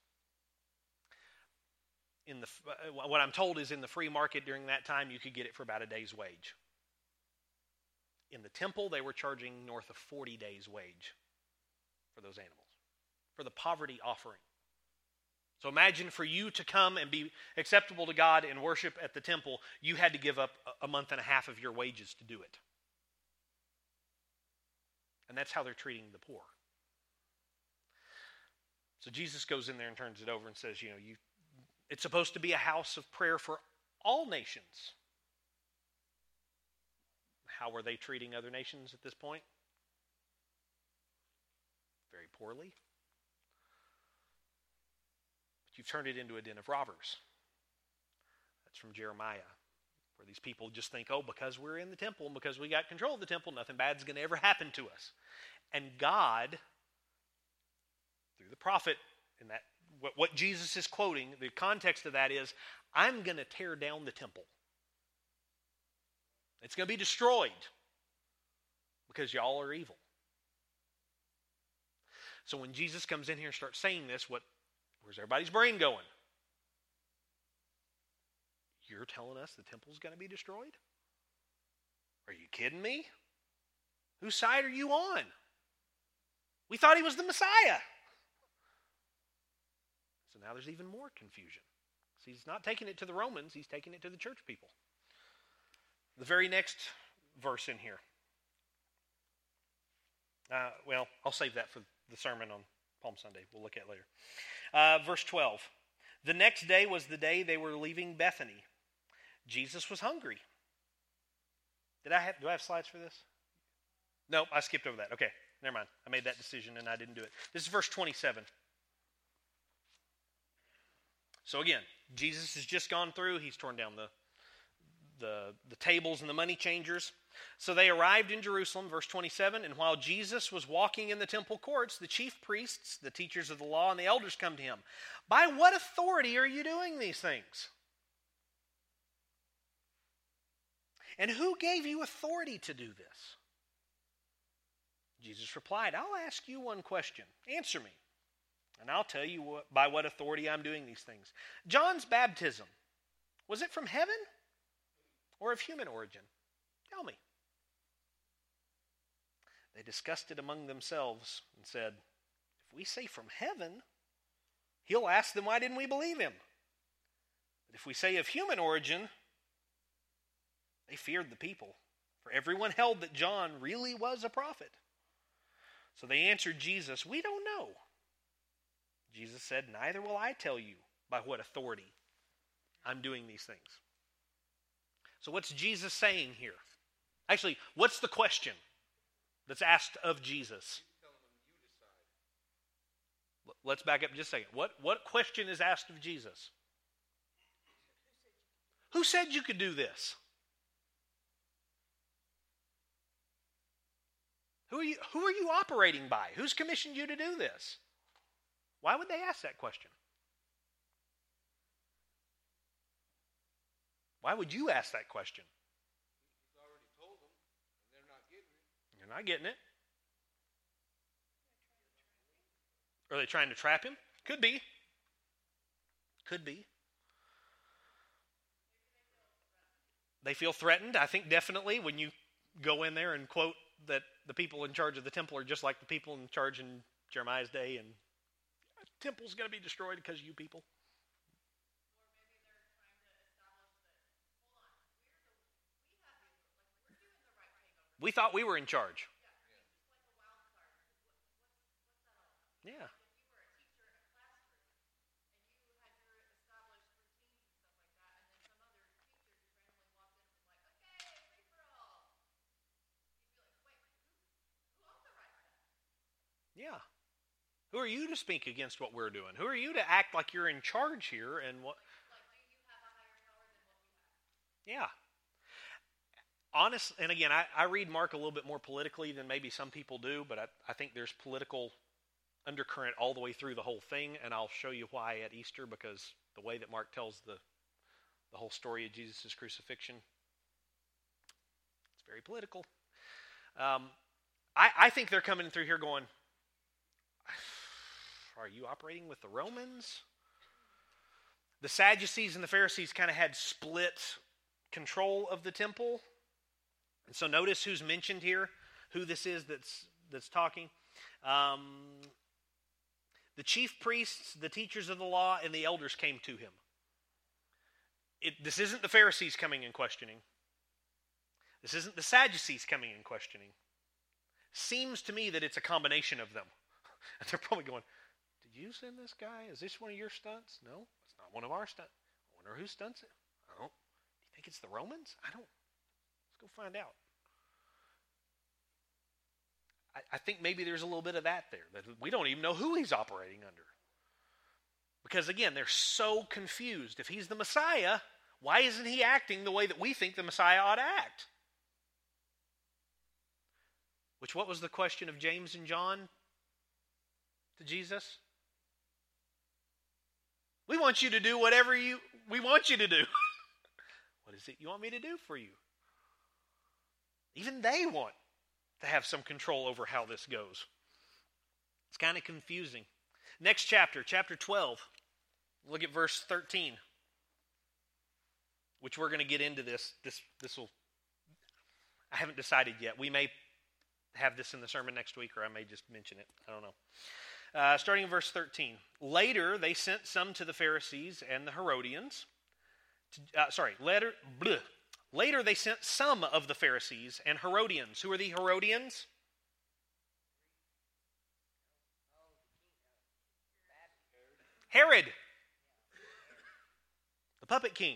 In the uh, what I'm told is in the free market during that time, you could get it for about a day's wage. In the temple, they were charging north of forty days' wage for those animals, for the poverty offering. So imagine for you to come and be acceptable to God and worship at the temple, you had to give up a month and a half of your wages to do it. And that's how they're treating the poor. So Jesus goes in there and turns it over and says, you know, you, it's supposed to be a house of prayer for all nations. How were they treating other nations at this point? Very poorly. But you've turned it into a den of robbers. That's from Jeremiah. Where these people just think, oh, because we're in the temple and because we got control of the temple, nothing bad's going to ever happen to us. And God, through the prophet, in that what, what Jesus is quoting, the context of that is, I'm going to tear down the temple. It's going to be destroyed because y'all are evil. So when Jesus comes in here and starts saying this, what, where's everybody's brain going? You're telling us the temple's going to be destroyed? Are you kidding me? Whose side are you on? We thought he was the Messiah. So now there's even more confusion. So he's not taking it to the Romans, he's taking it to the church people. The very next verse in here. Uh, well, I'll save that for the sermon on Palm Sunday. We'll look at it later. Uh, verse twelve. The next day was the day they were leaving Bethany. Jesus was hungry. Did I have, do I have slides for this? No, I skipped over that. Okay, never mind. I made that decision and I didn't do it. This is verse twenty-seven. So again, Jesus has just gone through. He's torn down the, the, the tables and the money changers. So they arrived in Jerusalem, verse twenty-seven, and while Jesus was walking in the temple courts, the chief priests, the teachers of the law, and the elders come to him. By what authority are you doing these things? And who gave you authority to do this? Jesus replied, I'll ask you one question. Answer me, and I'll tell you what, by what authority I'm doing these things. John's baptism, was it from heaven or of human origin? Tell me. They discussed it among themselves and said, if we say from heaven, he'll ask them, why didn't we believe him? But if we say of human origin, they feared the people, for everyone held that John really was a prophet. So they answered Jesus, we don't know. Jesus said, neither will I tell you by what authority I'm doing these things. So what's Jesus saying here? Actually, what's the question that's asked of Jesus? Let's back up just a second. What, what question is asked of Jesus? Who said you could do this? Who are you, who are you operating by? Who's commissioned you to do this? Why would they ask that question? Why would you ask that question? He's already told them, and they're not getting it. You're not getting it. Are they trying to trap him? Could be. Could be. They feel threatened. I think definitely when you go in there and quote that the people in charge of the temple are just like the people in charge in Jeremiah's day, and the temple's going to be destroyed because of you people. We thought we were in charge. Yeah. Yeah. Who are you to speak against what we're doing? Who are you to act like you're in charge here and what? Yeah. Honest, and again, I, I read Mark a little bit more politically than maybe some people do, but I, I think there's political undercurrent all the way through the whole thing, and I'll show you why at Easter, because the way that Mark tells the the whole story of Jesus' crucifixion, it's very political. Um, I, I think they're coming through here going, are you operating with the Romans? The Sadducees and the Pharisees kind of had split control of the temple. And so notice who's mentioned here, who this is that's that's talking. Um, the chief priests, the teachers of the law, and the elders came to him. It, this isn't the Pharisees coming and questioning. This isn't the Sadducees coming and questioning. Seems to me that it's a combination of them. And they're probably going, did you send this guy? Is this one of your stunts? No, it's not one of our stunts. I wonder who stunts it. I don't. Do you think it's the Romans? I don't. Let's go find out. I, I think maybe there's a little bit of that there. That we don't even know who he's operating under. Because again, they're so confused. If he's the Messiah, why isn't he acting the way that we think the Messiah ought to act? Which, what was the question of James and John to Jesus? We want you to do whatever you we want you to do. What is it you want me to do for you? Even they want to have some control over how this goes. It's kind of confusing. Next chapter, chapter twelve. Look at verse thirteen. Which we're going to get into this. This this will I haven't decided yet. We may have this in the sermon next week, or I may just mention it. I don't know. Uh, starting in verse thirteen. Later, they sent some to the Pharisees and the Herodians. To, uh, sorry, later, bleh. Later they sent some of the Pharisees and Herodians. Who are the Herodians? Herod, the puppet king.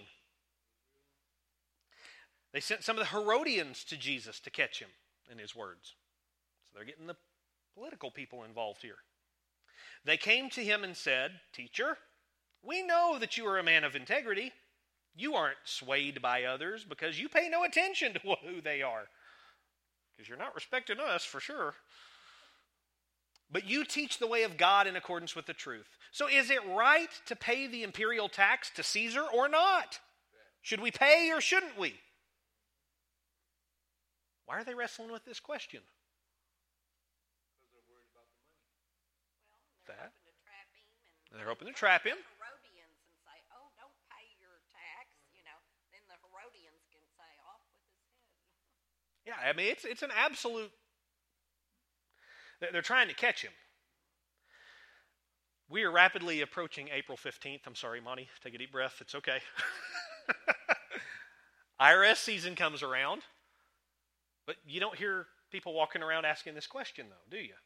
They sent some of the Herodians to Jesus to catch him in his words. So they're getting the political people involved here. They came to him and said, Teacher, we know that you are a man of integrity. You aren't swayed by others because you pay no attention to who they are. Because you're not respecting us for sure. But you teach the way of God in accordance with the truth. So is it right to pay the imperial tax to Caesar or not? Should we pay or shouldn't we? Why are they wrestling with this question? Because they're worried about the money. Well, they're That. hoping to trap him. And They're hoping to trap him. Herodians and say, oh, don't pay your tax, you know. Then the Herodians can say, off with his head. Yeah, I mean, it's it's an absolute... They're trying to catch him. We are rapidly approaching April fifteenth. I'm sorry, Monty. Take a deep breath. It's okay. I R S season comes around. But you don't hear people walking around asking this question, though, do you?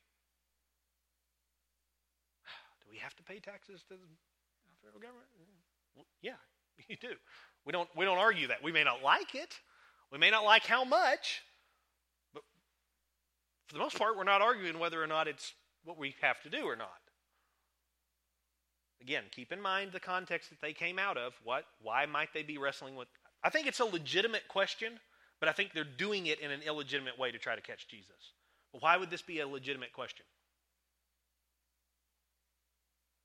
Do we have to pay taxes to the federal government? Yeah, you do. We don't, we don't argue that. We may not like it. We may not like how much. But for the most part, we're not arguing whether or not it's what we have to do or not. Again, keep in mind the context that they came out of. What? Why might they be wrestling with? I think it's a legitimate question. But I think they're doing it in an illegitimate way to try to catch Jesus. Well, why would this be a legitimate question?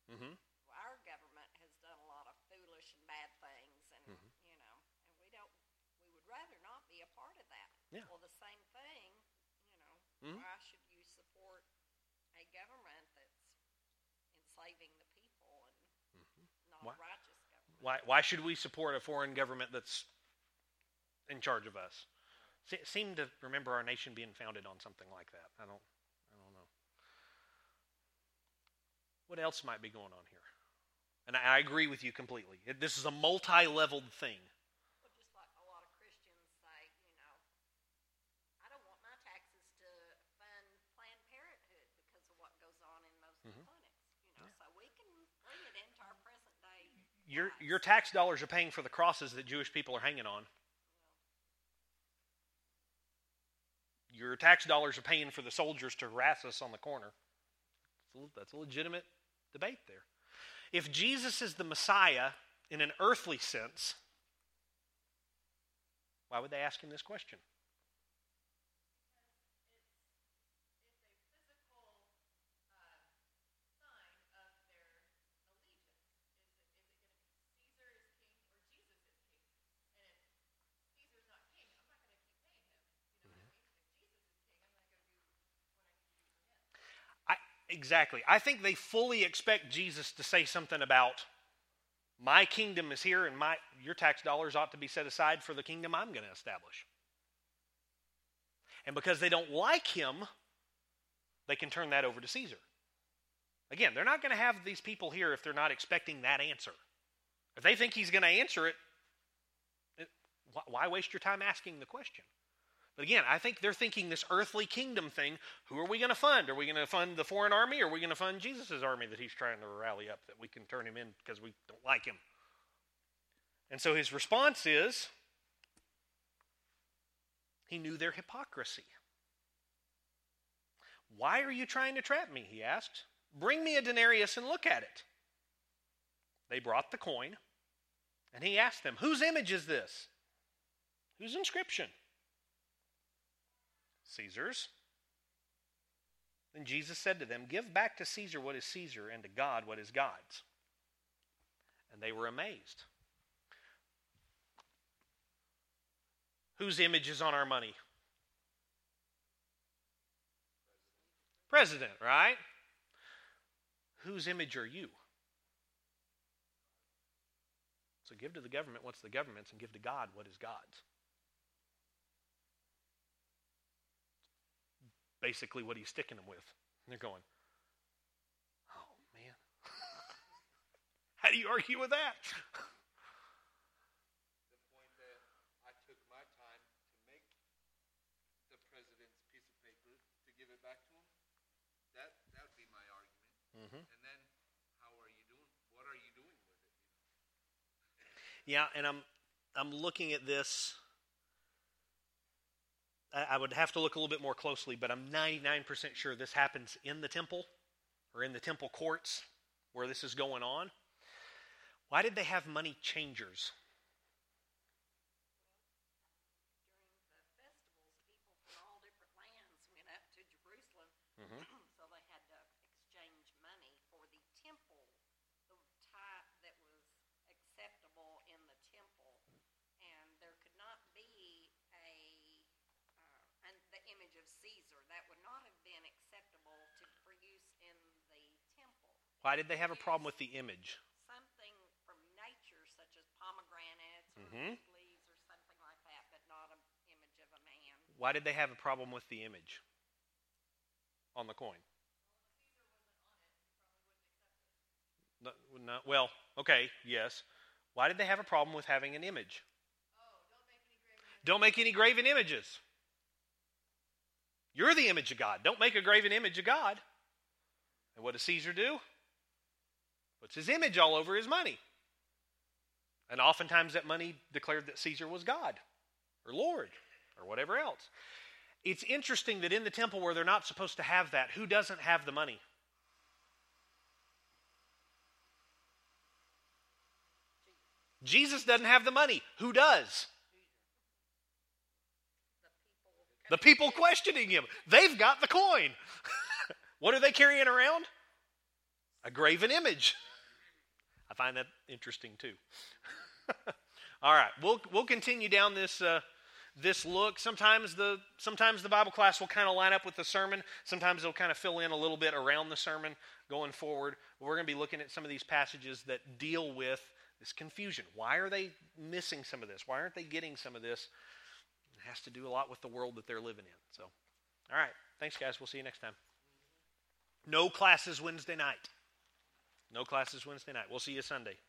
Mm-hmm. Our government has done a lot of foolish and bad things, and Mhm. you know, and we don't. We would rather not be a part of that. Yeah. Well, the same thing, you know. Mhm. Why should you support a government that's enslaving the people and not Why- a righteous government? Why, why should we support a foreign government that's in charge of us? Se- seem to remember our nation being founded on something like that. I don't, I don't know. What else might be going on here? And I, I agree with you completely. It, this is a multi-leveled thing. Well, just like a lot of Christians say, you know, I don't want my taxes to fund Planned Parenthood because of what goes on in most Mhm. clinics. You know, so we can bring it into our present day. Your lives. your tax dollars are paying for the crosses that Jewish people are hanging on. Your tax dollars are paying for the soldiers to harass us on the corner. That's a legitimate debate there. If Jesus is the Messiah in an earthly sense, why would they ask him this question? I, exactly. I think they fully expect Jesus to say something about, my kingdom is here and my your tax dollars ought to be set aside for the kingdom I'm going to establish. And because they don't like him, they can turn that over to Caesar. Again, they're not going to have these people here if they're not expecting that answer. If they think he's going to answer it, it, why waste your time asking the question? But again, I think they're thinking this earthly kingdom thing, who are we going to fund? Are we going to fund the foreign army, or are we going to fund Jesus' army that he's trying to rally up, that we can turn him in because we don't like him? And so his response is, he knew their hypocrisy. Why are you trying to trap me, he asked. Bring me a denarius and look at it. They brought the coin, and he asked them, whose image is this? Whose inscription? Caesar's. Then Jesus said to them, give back to Caesar what is Caesar, and to God what is God's. And they were amazed. Whose image is on our money? President, right? Whose image are you? So give to the government what's the government's, and give to God what is God's. Basically what he's sticking them with. And they're going, oh man. How do you argue with that? The point that I took my time to make the president's piece of paper to give it back to him, that that would be my argument. Mm-hmm. And then, how are you doing? What are you doing with it? Yeah, and I'm I'm looking at this. I, I would have to look a little bit more closely, but I'm ninety-nine percent sure this happens in the temple or in the temple courts where this is going on. Why did they have money changers? During the festivals, people from all different lands went up to Jerusalem, Mhm. so they had to exchange money for the temple, the type that was acceptable in the temple, and there could not be a uh, and the image of Caesar that would not have been acceptable to for use in the temple. Why did they have a problem with the image? Something from nature, such as pomegranates or Mhm. fig leaves or something like that, but not an image of a man. Why did they have a problem with the image on the coin? No, no, well, okay, yes. Why did they have a problem with having an image? Don't make any graven images. You're the image of God. Don't make a graven image of God. And what does Caesar do? Puts his image all over his money. And oftentimes that money declared that Caesar was God or Lord or whatever else. It's interesting that in the temple where they're not supposed to have that, who doesn't have the money? Jesus doesn't have the money. Who does? The people questioning him. They've got the coin. What are they carrying around? A graven image. I find that interesting too. All right, we'll we'll continue down this uh, this look. Sometimes the sometimes the Bible class will kind of line up with the sermon. Sometimes they'll kind of fill in a little bit around the sermon going forward. We're going to be looking at some of these passages that deal with this confusion. Why are they missing some of this? Why aren't they getting some of this? It has to do a lot with the world that they're living in. So, all right, thanks guys. We'll see you next time. No classes Wednesday night. No classes Wednesday night. We'll see you Sunday.